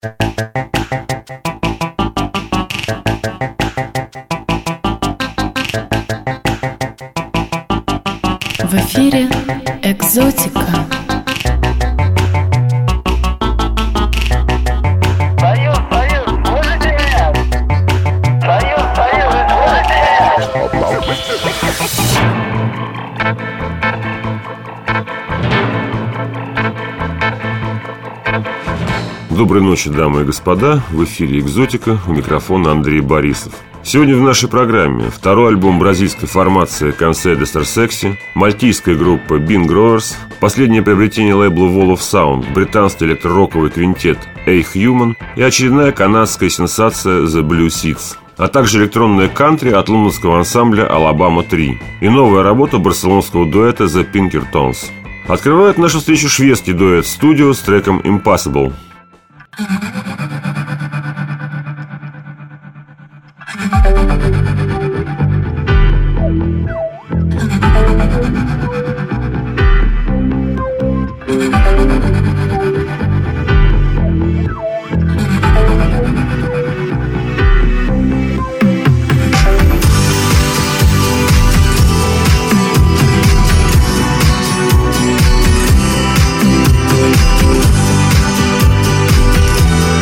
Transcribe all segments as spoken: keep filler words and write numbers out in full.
В эфире «Экзотика». Союз, Союз, слышите меня? Союз, Союз, вы слышите меня? Доброй ночи, дамы и господа. В эфире «Экзотика», у микрофона Андрей Борисов. Сегодня в нашей программе второй альбом бразильской формации Cansei de Ser Sexy, мальтийская группа Bean Growers, последнее приобретение лейбла Wall of Sound, британский электророковый квинтет A-Human и очередная канадская сенсация The Blue Seeds, а также электронная кантри от лондонского ансамбля Alabama три и новая работа барселонского дуэта The Pinkertons. Открывает нашу встречу шведский дуэт Studio с треком Impossible. We'll be right back.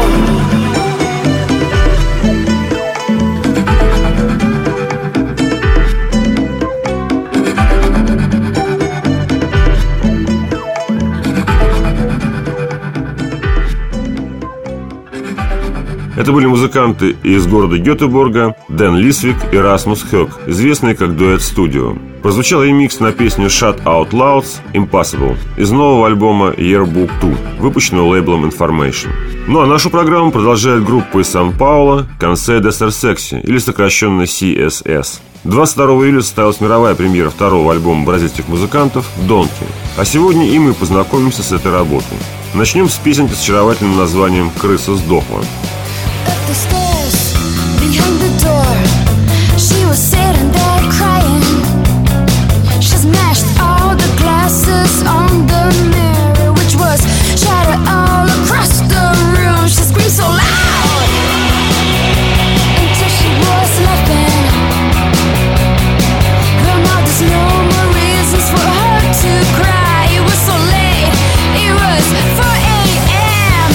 Это были музыканты из города Гетеборга Дэн Лисвик и Расмус Хёк, известные как дуэт Studio. Прозвучал ремикс на песню Shut Out Louds Impossible из нового альбома Yearbook два, выпущенного лейблом Information. Ну а нашу программу продолжает группа из Сан-Пауло Cansei de Ser Sexy, или сокращенно си эс эс. двадцать второго июля состоялась мировая премьера второго альбома бразильских музыкантов «Донки». А сегодня и мы познакомимся с этой работой. Начнем с песенки с очаровательным названием «Крыса сдохла». The stairs behind the door, she was sitting there crying. She smashed all the glasses on the mirror, which was shattered all across the room. She screamed so loud until she was laughing. Girl, now there's no more reasons for her to cry. It was so late, it was four a.m.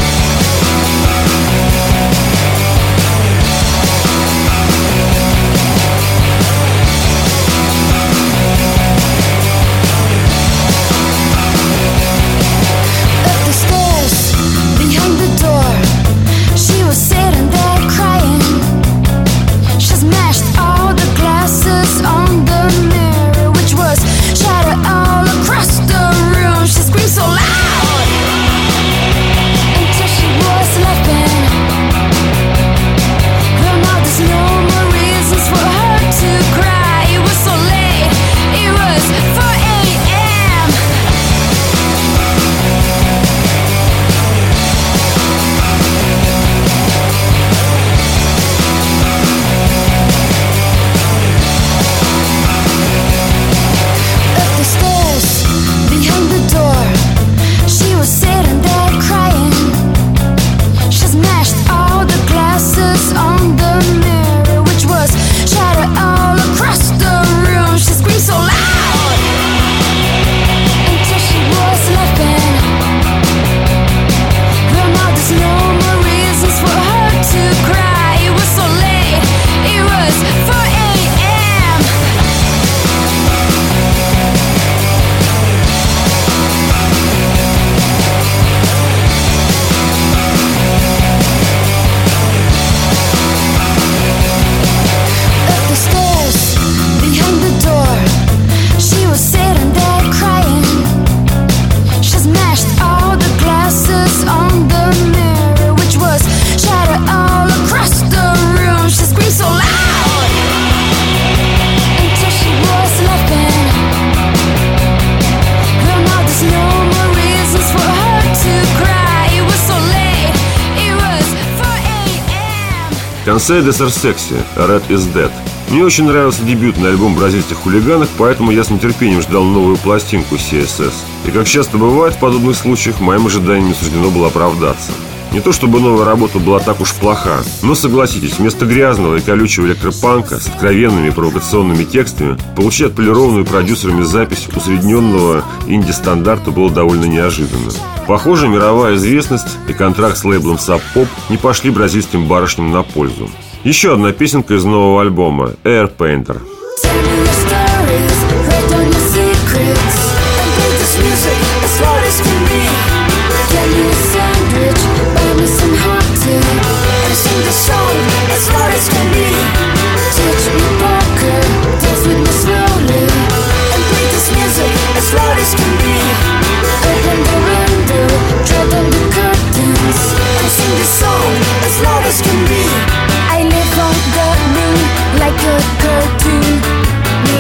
Cansei de Ser Sexy, Red is Dead. Мне очень нравился дебютный альбом бразильских хулиганок, поэтому я с нетерпением ждал новую пластинку си эс эс. И как часто бывает в подобных случаях, моим ожиданиям не суждено было оправдаться. Не то чтобы новая работа была так уж плоха, но согласитесь, вместо грязного и колючего электропанка с откровенными провокационными текстами получить отполированную продюсерами запись усредненного инди-стандарта было довольно неожиданно. Похоже, мировая известность и контракт с лейблом Sub Pop не пошли бразильским барышням на пользу. Еще одна песенка из нового альбома Air Painter. I live on the moon like a cartoon.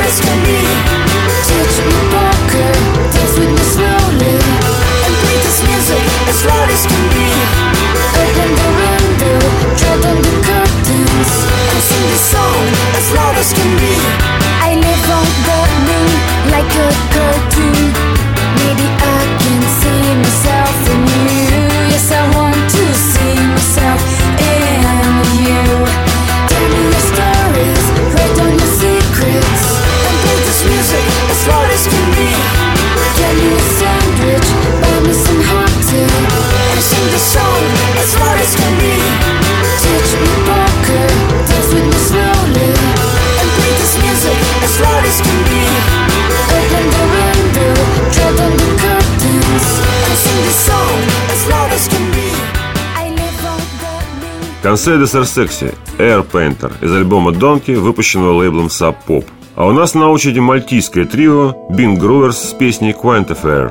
as can be. Teach me poker, dance with me slowly, and play this music as loud as can be. Open the window, draw down the curtains, and sing the song as loud as can be. I live on the moon like a cartoon. Maybe I can see myself in you. Yes, I want to see myself in you. Tell me your stories, write down your secrets, and play this music as loud as can be. Get me a sandwich, buy me some hot tea, and sing the song as loud as can be. Teach me poker, dance with me slowly, and play this music as loud as can be. Open the window, draw down the curtains, and sing the song as loud as can be. I live on the moon. Conseil de Sexy Air Painter из альбома Donkey, выпущенного лейблом Sub Pop. А у нас на очереди мальтийское трио Bing Growers с песней Quantifier.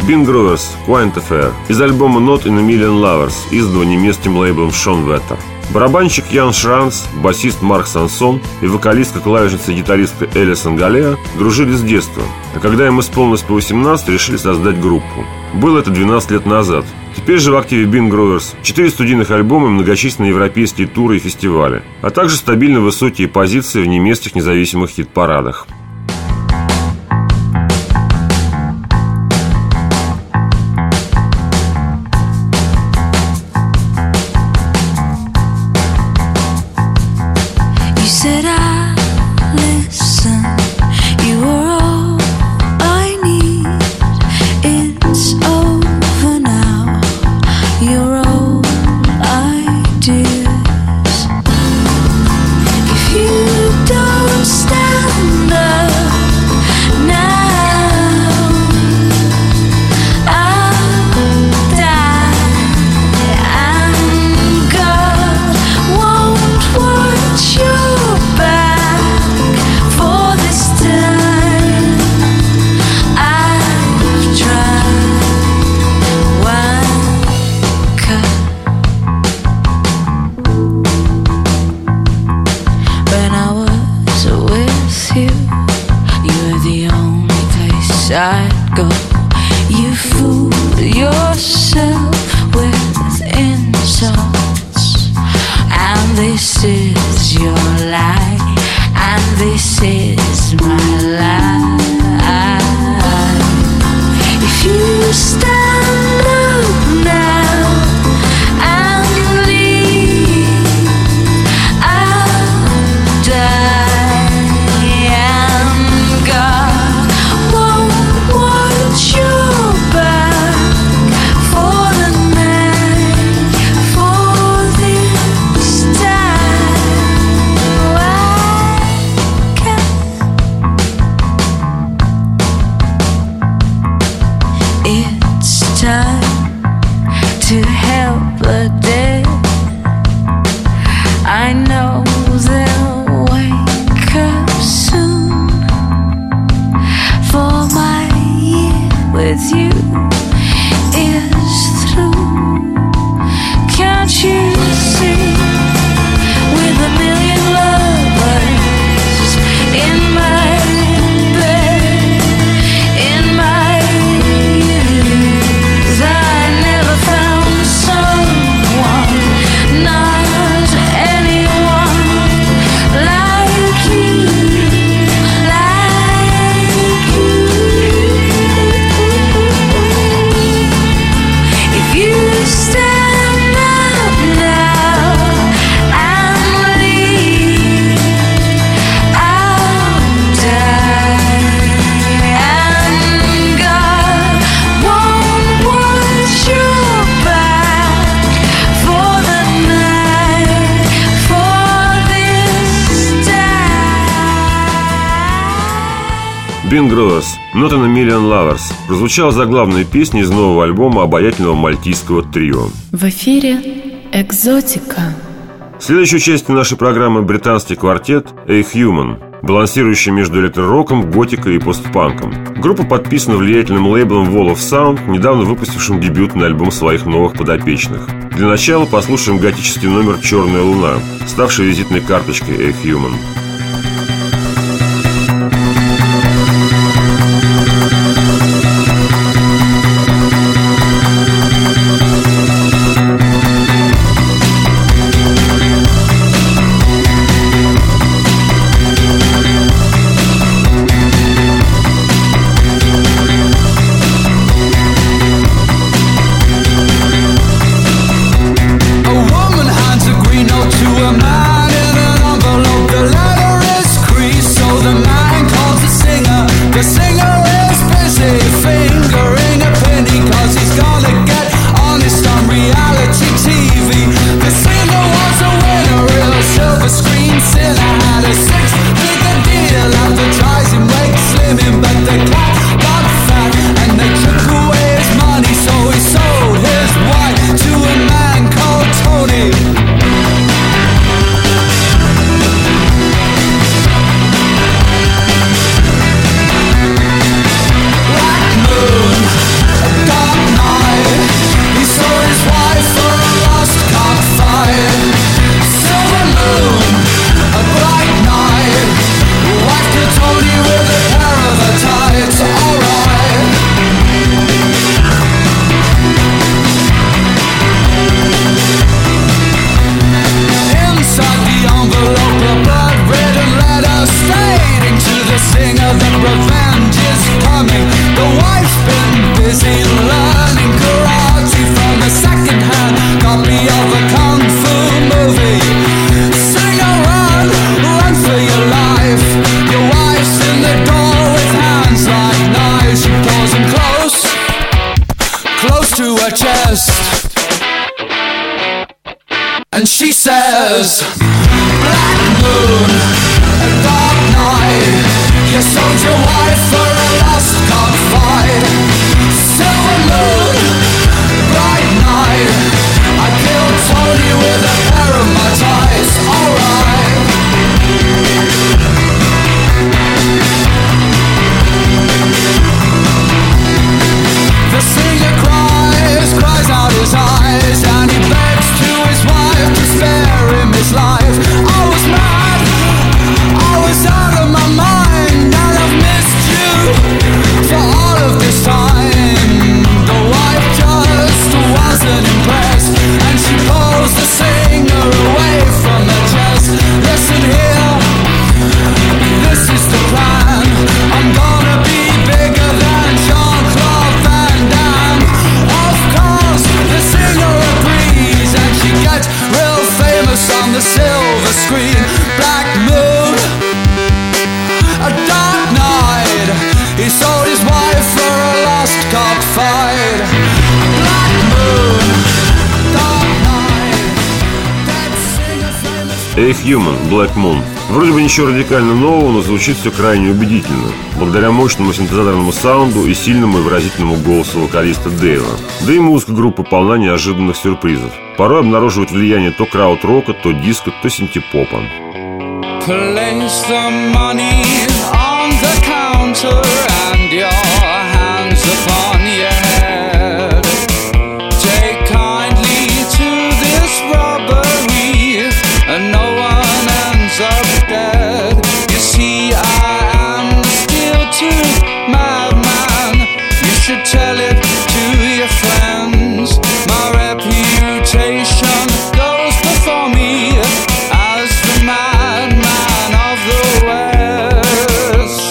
Bing Growers Quaint Affair из альбома Not in a Million Lovers, изданного немецким лейблом Schönwetter. Барабанщик Ян Шранц, басист Марк Сансон и вокалистка, клавишница и гитаристка Элисон Галеа дружили с детства, а когда им исполнилось по восемнадцать, решили создать группу. Было это двенадцать лет назад. Теперь же в активе Bing Growers четыре студийных альбома и многочисленные европейские туры и фестивали, а также стабильно высокие позиции в немецких независимых хит-парадах. Said I listen, you are all I need. It's over now, you're all ideas. If you don't stand up now, I'll die, and God won't watch you. I'd go. You fool yourself with insults, and this is your lie, and this is my life. If you stand up now and leave, I'll die. To help the dead, I know they'll wake up soon. For my year with you is through. Can't you see, with a million lovers in my bed, in my youth, I never found Bing Growers Not in a Million Lovers прозвучала заглавная песня из нового альбома обаятельного мальтийского трио. В эфире «Экзотика». В следующей части нашей программы британский квартет A Human, балансирующий между электророком, готикой и постпанком. Группа подписана влиятельным лейблом Wall of Sound, недавно выпустившим дебютный альбом своих новых подопечных. Для начала послушаем готический номер «Черная луна», ставший визитной карточкой A Human. A woman hands a green note to a man in an envelope. The letter hear that revenge is coming. The wife's been busy learning karate from a second-hand copy of a kung fu movie. Sing a run, run for your life. Your wife's in the door with hands like knives. She pulls him close, close to her chest, and she says, Black moon, a dark night, you sold your wife for a lost cockfight. Silver moon, bright night, I killed Tony with a pair of my ties. Alright. The singer cries, cries out his eyes, and he begs to his wife to spare him his life. I was mad, I was out of my mind, and I've missed you for all of this time. The wife just wasn't impressed, and she pulls the singer away from the chest. Listen here, this is the plan. I'm gonna be bigger than Jean-Claude Van Damme. Of course, the singer agrees, and she gets real famous on the silver screen. Black moon, a dark night, he sold his wife for a lost cockfight. Black moon, dark night, that singer famous. A Human, Black Moon. Вроде бы ничего радикально нового, но звучит все крайне убедительно, благодаря мощному синтезаторному саунду и сильному и выразительному голосу вокалиста Дэйва. Да и музыка группы полна неожиданных сюрпризов. Порой обнаруживает влияние то крауд-рока, то диско, то синтепопа. Place the money on the counter and your hands upon your head. Take kindly to this robbery, and no one ends up dead. You see, I am still too madman. You should tell it to your friends. My reputation goes before me as the madman of the West.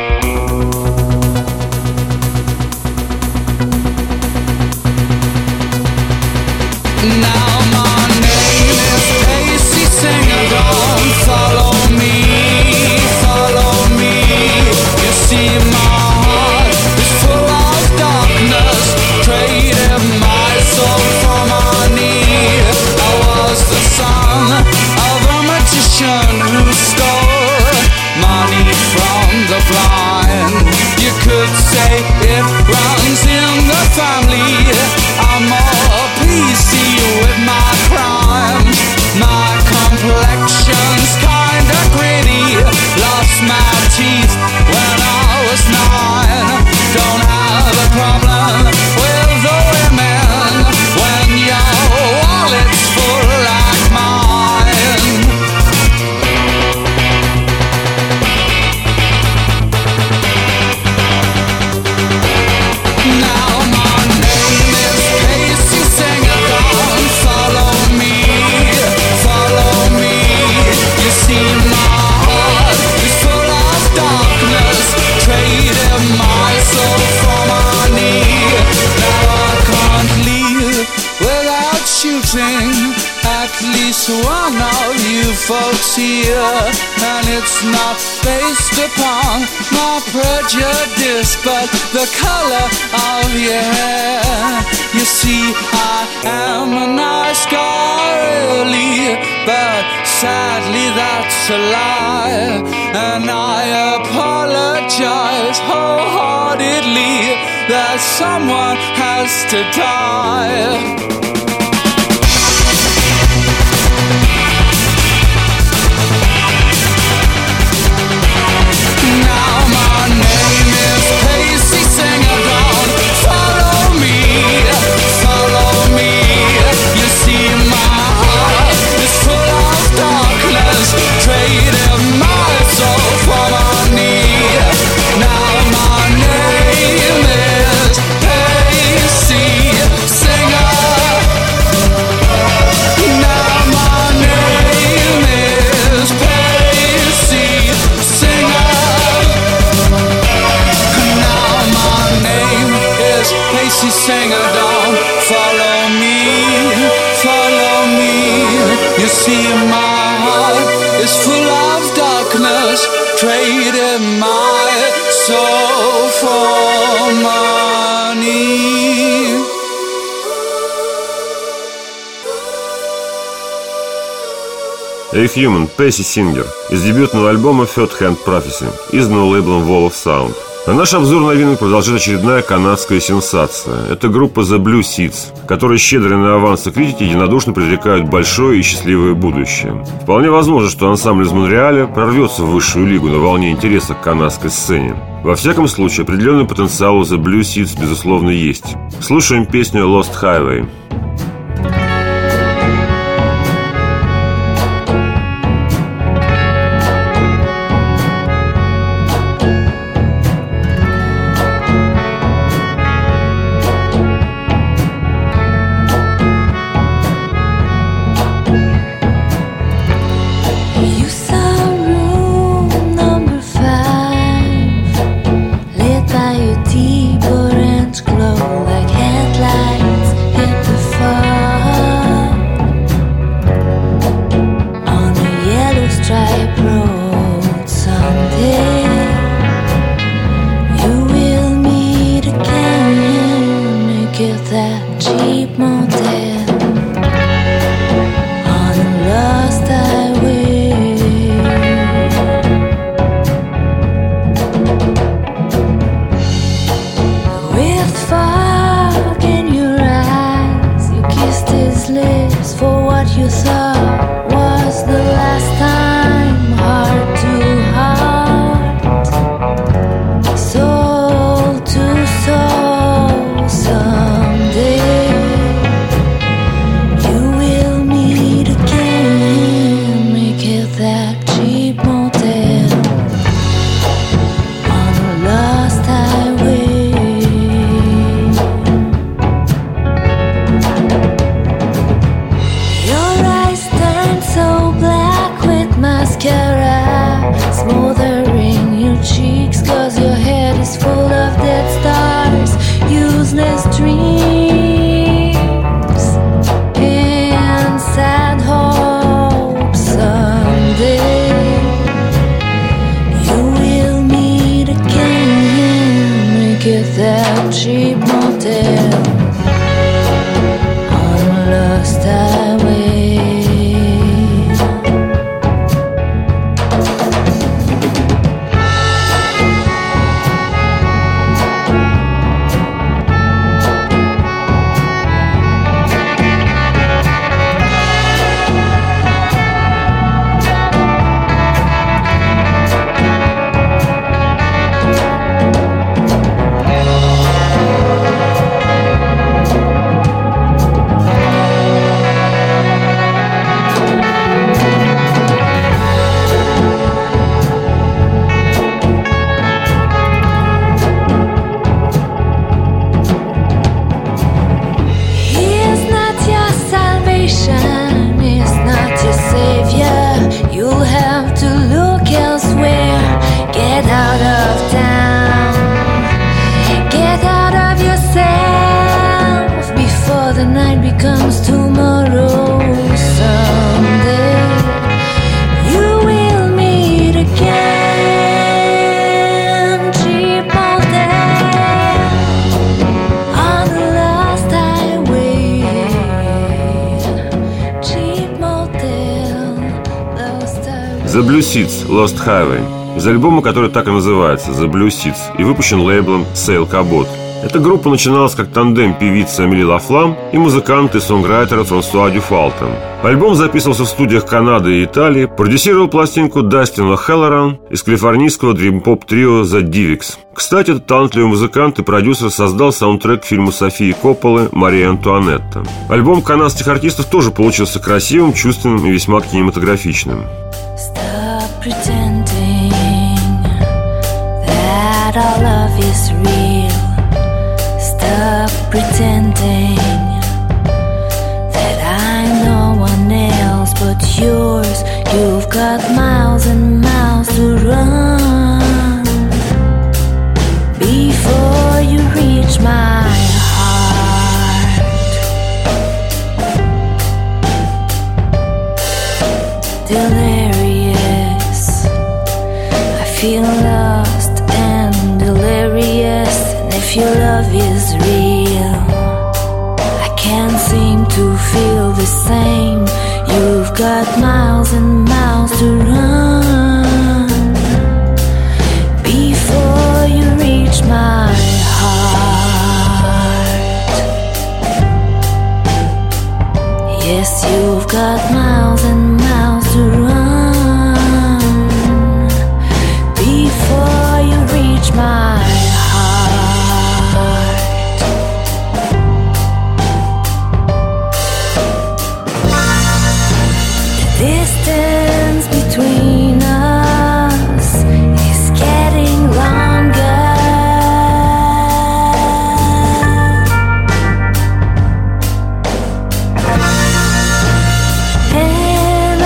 Now my name is Casey Singer. Don't follow me, follow me. You see, my heart is full of darkness, trading my soul for money. I was the son of a magician who stole money from the blind. You could say it runs in the family. I'm more P C with my crimes. My complexion's kinda gritty. Lost my teeth when I was nine. Don't have a problem with the women when your wallet's full like mine. Now my name is Casey Singer. Don't follow me, follow me. You see, my heart is full of darkness, trading my soul for money. Now I can't leave without shooting at least one of you folks here, and it's not based upon my prejudice, but the color of your hair. You see, I am a nice guy, really, but sadly that's a lie, and I apologize wholeheartedly that someone has to die. Now my name is Casey Singer. Don't follow me, follow me. You see, my heart is full of darkness, trading my soul for money. Now my name is Casey Singer. traded my soul for money. A Human, Пэсси Сингер, из дебютного альбома Third Hand Prophecy, изданного лейблом Wall of Sound. А наш обзор новинок продолжает очередная канадская сенсация. Это группа The Blue Seeds, которые щедрые на авансы критики единодушно предрекают большое и счастливое будущее. Вполне возможно, что ансамбль из Монреаля прорвется в высшую лигу на волне интереса к канадской сцене. Во всяком случае, определенный потенциал у The Blue Seeds, безусловно, есть. Слушаем песню Lost Highway. The Blue Seeds, Lost Highway, из альбома, который так и называется, The Blue Seeds, и выпущен лейблом Sail Cabot. Эта группа начиналась как тандем певицы Амели Лафлам и музыканта и сонграйтера Франсуа Дюфалта. Альбом записывался в студиях Канады и Италии, продюсировал пластинку Дастин О'Хеллоран из калифорнийского дрим-поп-трио The Divix. Кстати, этот талантливый музыкант и продюсер создал саундтрек к фильму Софии Копполы «Мария Антуанетта». Альбом канадских артистов тоже получился красивым, чувственным и весьма кинематографичным. Pretending that our love is real. Stop pretending that I'm no one else but yours. You've got miles and miles to run before you reach my heart. Delirious, I feel lost and delirious, and if your love is real, I can't seem to feel the same. You've got miles and miles to run before you reach my heart. Yes, you've got miles and miles to run before you reach my heart. The distance between us is getting longer, and I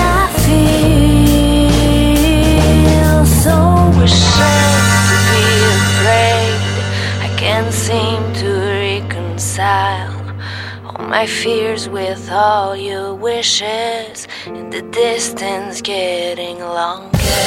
feel so ashamed to be afraid. I can't seem to reconcile all my fears with all your wishes, and the distance getting longer.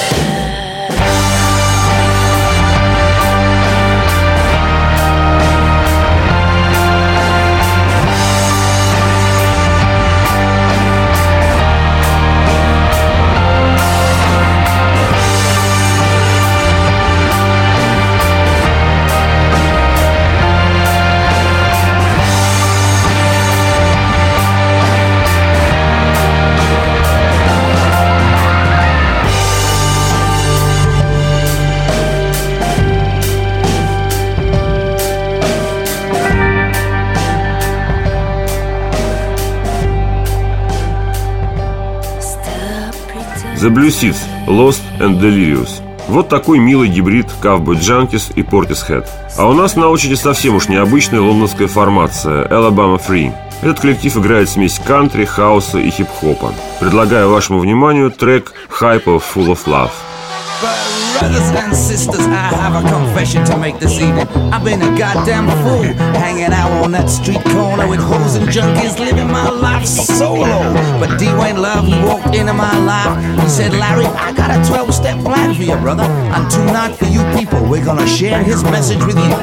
The Blue Seeds, Lost and Delirious. Вот такой милый гибрид Cowboy Junkies и Portishead. А у нас на очереди совсем уж необычная лондонская формация Alabama Free. Этот коллектив играет смесь кантри, хауса и хип-хопа. Предлагаю вашему вниманию трек Hyper Full of Love. Brothers and sisters, I have a confession to make this evening. I've been a goddamn fool, hanging out on that street corner with hoes and junkies, living my life solo. But Dwayne Love, he walked into my life. He said, Larry, I got a twelve-step plan for you, brother. And tonight for you people, we're gonna share his message with you.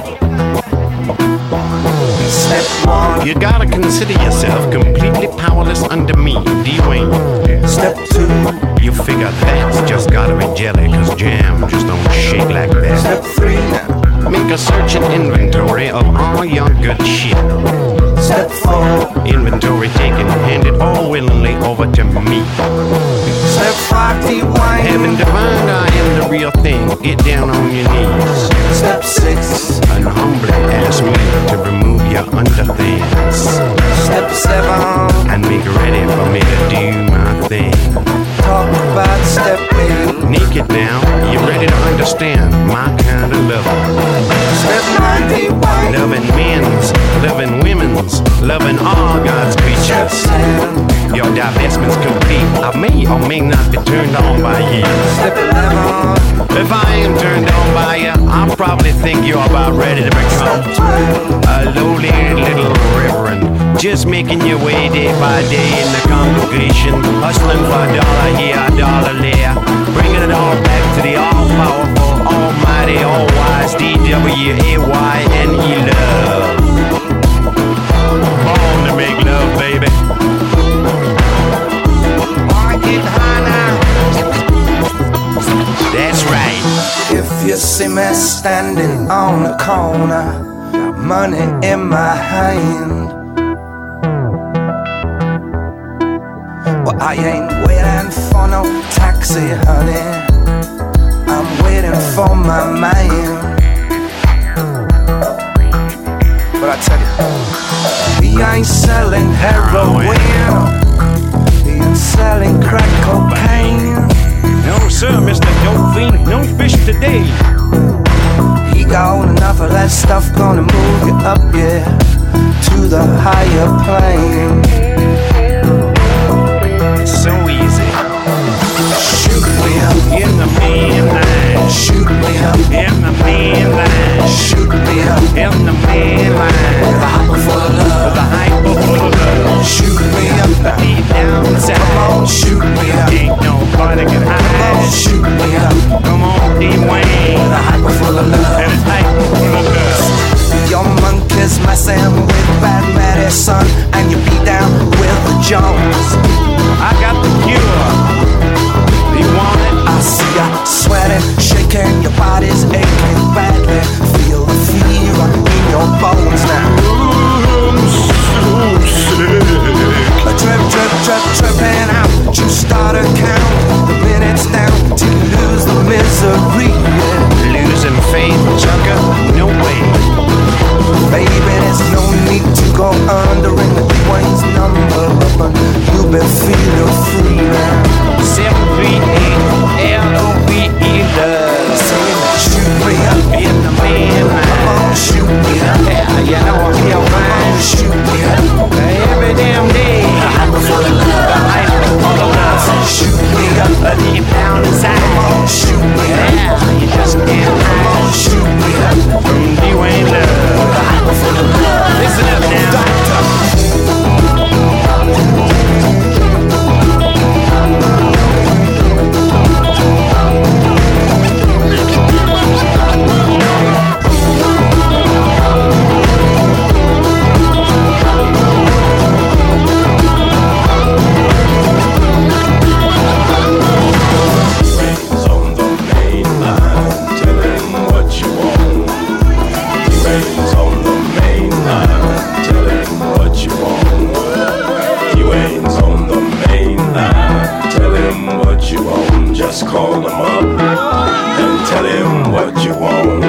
Step one, you gotta consider yourself completely powerless under me, Dwayne. Step two, you figure that's just gotta be jelly, cause jam just don't shake like that. Step three now, make a search and inventory of all your good shit. Step four, inventory taken, hand it all willingly over to me. Step five, Dwayne, having defined I am the real thing, get down on your knees. Step six, and humbly ask me to remove your underthings. Step seven, and make ready for me to do my thing. Talk about step eight, naked now, you ready to understand my kind of love. Step nine, Dwayne, loving men's, loving women's, loving all God's creatures. Step ten, your divestment's complete. I may or may not be turned on by you. Step eleven, if I am turned on by you, I probably think you're about ready to become a lowly little reverend, just making your way day by day in the congregation, hustling for a dollar here, a dollar there, bringing it all back to the all-powerful, almighty, all-wise D W A Y N E love. Born to make love, baby. Get high now. That's right. If you see me standing on the corner, money in my hand, well, I ain't waiting for no taxi, honey. I'm waiting for my man. But I tell you, he ain't selling heroin, he ain't selling crack cocaine. No sir, Mister Dope Fiend, no fish today. He got enough of that stuff, gonna move you up, yeah, to the higher plane. It's so easy. Shoot me up in the mainline. Shoot me up in the mainline. Shoot me up in the mainline. With a hyper full of love. With a hyper full of love. Shoot me up deep down inside. Come on, shoot me up. Ain't nobody can hide. Come on, shoot me up. Come on, D D-Wayne. The hyper full of love. And hyper full of love. Your monkey's messing with bad medicine, and you be down with the Jones. I got the cure. You want it? I see ya sweating, shaking, your body's aching badly. Feel the fever in your bones now. I'm so sick. A trip, trip, trip, tripping out. You start to count the minutes down till you lose the misery. Yeah. Losing faith, Chucker? No way. Baby, there's no need to go under in the Dwayne's number up, and you'll be feeling free now. seven three eight L O V E love. Saying that shoot me up In the man come on, shoot me up. Yeah, you know I feel Come on, fine. shoot me up. Every damn day. The hyper full of love. The hyper full of love. Shoot me up. Deep down inside. Come on, shoot me up. Yeah, you just can't Come on, hide shoot me up. from D-Wayne love. The hyper full of love. Listen up now. Just call him up and tell him what you want.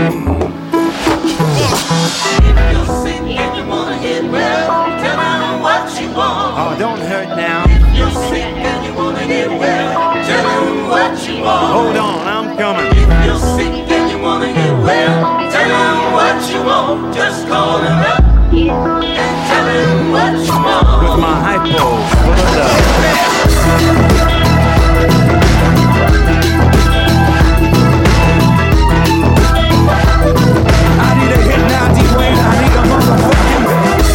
If you're sick and you wanna get well, tell him what you want. Oh, don't hurt now. If you're sick and you wanna get well, tell him what you want. Hold on, I'm coming. If you're sick and you wanna get well, tell him what you want. Just call him up and tell him what you want. With my hypo full of love. I need a hit now, D-Wayne. I need a motherfucking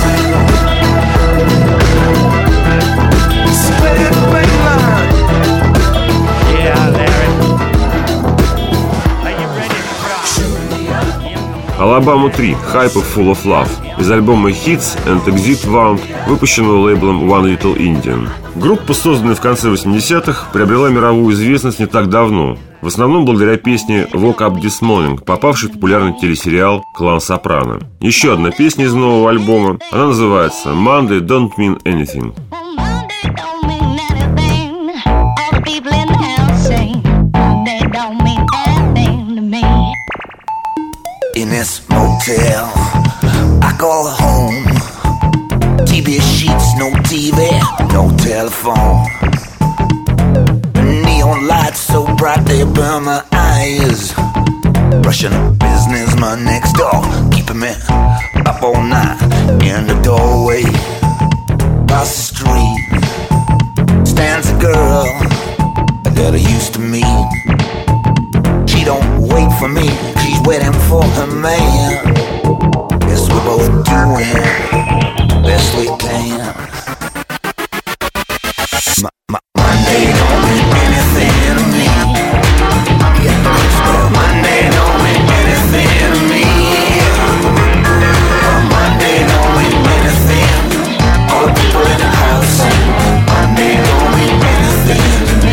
split big line. Yeah, Larry. Are you ready to rock? Alabama три Hyper Full of Love из альбома Hits and Exit Wound, выпущенного лейблом One Little Indian. Группа, созданная в конце восьмидесятых, приобрела мировую известность не так давно. В основном благодаря песне «Woke Up This Morning», попавшей в популярный телесериал «Клан Сопрано». Еще одна песня из нового альбома. Она называется «Monday Don't Mean Anything». In this motel, I go home. T V sheets, no T V, no telephone. Neon lights so bright they burn my eyes. Russian businessman next door, keeping me up all night. In the doorway, across the street, stands a girl that I used to meet. She don't wait for me, she's waiting for her man. Guess we're both doing best we can. My, my, Monday don't mean anything to me. Yeah, well, Monday don't mean anything to me. Well, Monday don't mean anything. All the people in the house say Monday don't mean anything to me.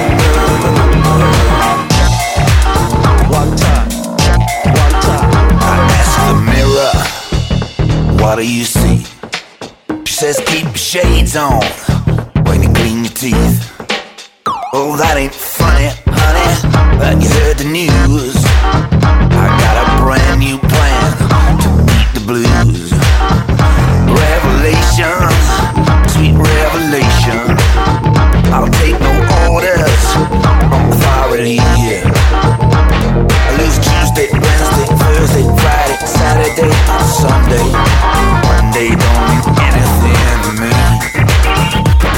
One time, one time. I ask the mirror, what do you see? She says keep your shades on when you clean your teeth. Oh, that ain't funny, honey, but you heard the news. I got a brand new plan to beat the blues. Revelation, sweet revelation. I'll take no orders from authority here. I lose Tuesday, Wednesday, Thursday, Friday, Saturday, Sunday. Monday don't mean anything to me.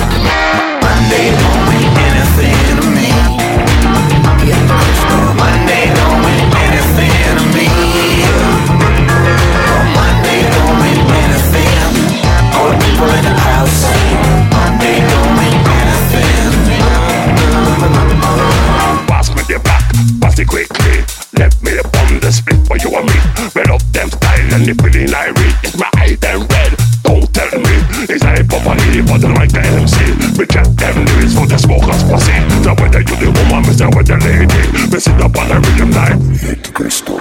Monday don't mean anything to me. Yeah, Monday Left me upon the split for you and me. Red up them style and the feeling I read. It's my eye them red. Don't tell me, it's a properly for the right M C. We check them lyrics for the smokers pussy. So whether you the woman, Mister with the lady, we sit up on the rhythm like hit crystal.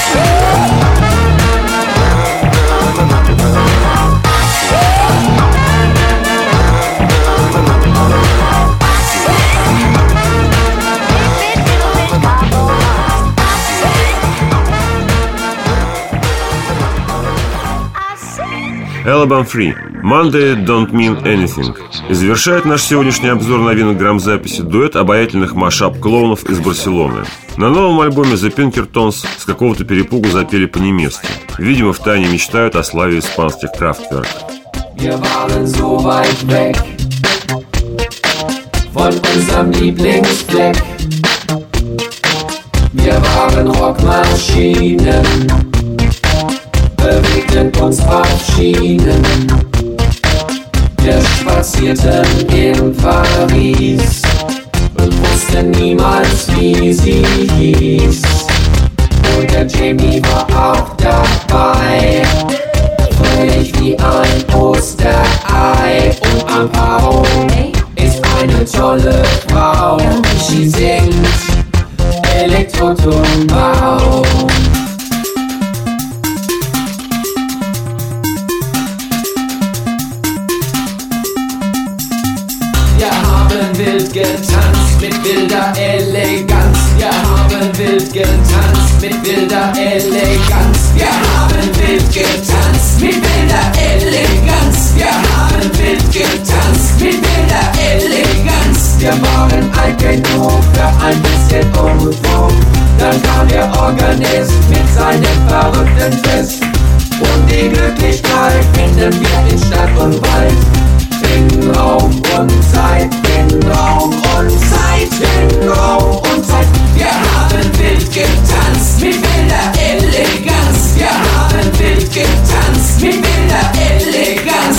Alabama Free. Monday Don't Mean Anything. И завершает наш сегодняшний обзор новинок грамзаписи дуэт обаятельных машап-клоунов из Барселоны. На новом альбоме The Pinkertons с какого-то перепугу запели по-немецки. Видимо, втайне мечтают о славе испанских Kraftwerk. Wir waren so weit weg von unserem Lieblingsfleck. Wir waren Rockmaschinen, bewegten uns auf Schienen. Wir spazierten in Paris und wussten niemals, wie sie hieß. Und der Jamie war auch dabei, fröhlich wie ein Osterei. Und am Bau ist eine tolle Frau, sie singt Elektroturmbau. Wild getanzt mit wilder Eleganz. Wir haben wild getanzt mit wilder Eleganz. Wir haben wild getanzt mit wilder Eleganz. Wir haben wild getanzt mit wilder Eleganz. Wir waren alt genug für ein bisschen Unfug. Dann kam der Organist mit seinem verrückten Fest. Und die Glücklichkeit finden wir in Stadt und Wald. In Raum und Zeit, in Raum und Zeit, in Raum und Zeit. Wir haben wild getanzt mit wilder Eleganz. Wir haben wild getanzt mit wilder Eleganz.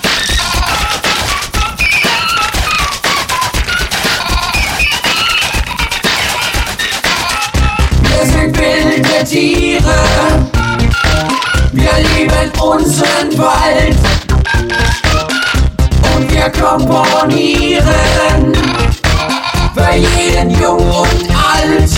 Wir sind wilde Tiere. Wir lieben unseren Wald. Wir komponieren für jeden Jung und Alt.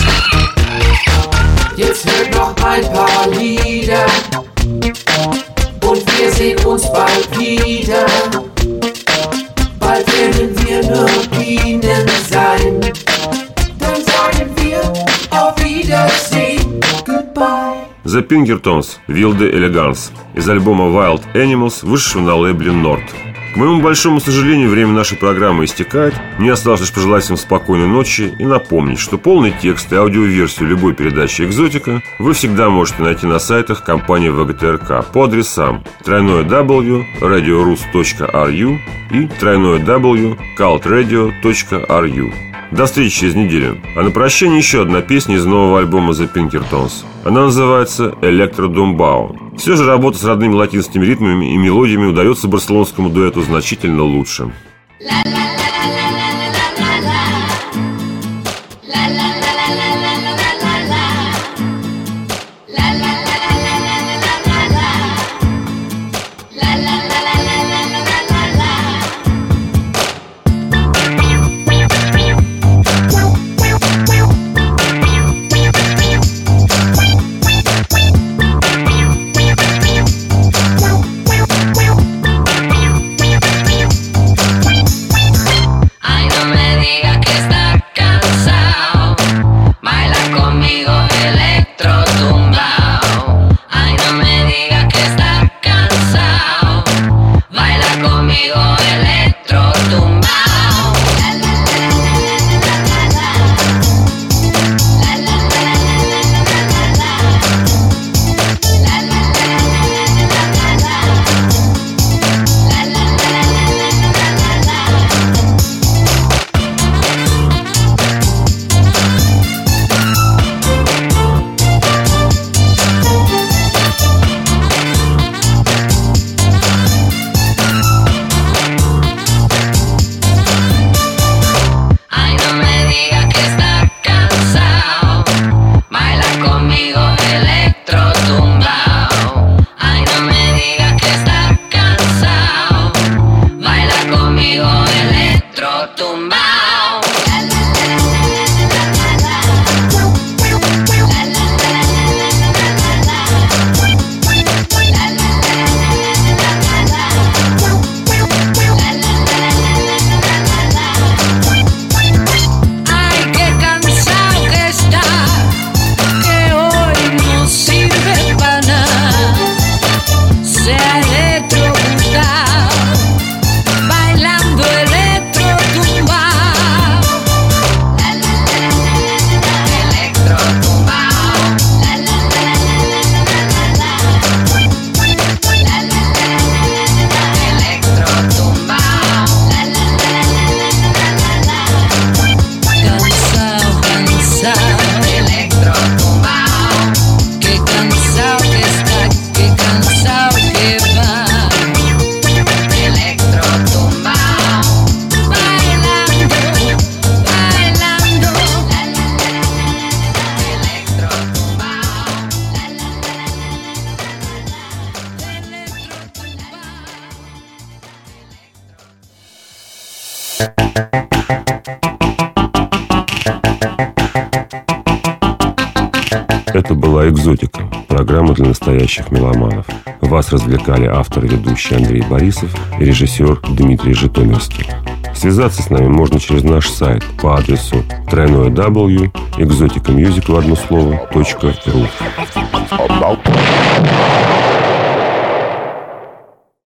Jetzt hört noch ein paar Lieder und wir sehen uns bald wieder. Bald werden wir nur Bienen sein. Dann sagen wir auf Wiedersehen, goodbye. The Pinkertons, Wilde Elegance из альбома Wild Animals, вышедшего на лейбле Nord. К моему большому сожалению, время нашей программы истекает. Мне осталось лишь пожелать всем спокойной ночи и напомнить, что полный текст и аудиоверсию любой передачи «Экзотика» вы всегда можете найти на сайтах компании вэ гэ тэ эр ка по адресам дабл-ю дабл-ю дабл-ю точка радио рус точка ар ю и дабл-ю дабл-ю дабл-ю точка калт радио точка ар ю. До встречи через неделю. А на прощание еще одна песня из нового альбома The Pinkertons. Она называется «Электродумбау». Все же работа с родными латинскими ритмами и мелодиями удается барселонскому дуэту значительно лучше. Это была «Экзотика», программа для настоящих меломанов. Вас развлекали автор и ведущий Андрей Борисов и режиссер Дмитрий Житомирский. Связаться с нами можно через наш сайт по адресу дабл ю дабл ю дабл ю точка экзотика мьюзик в одно слово точка ру.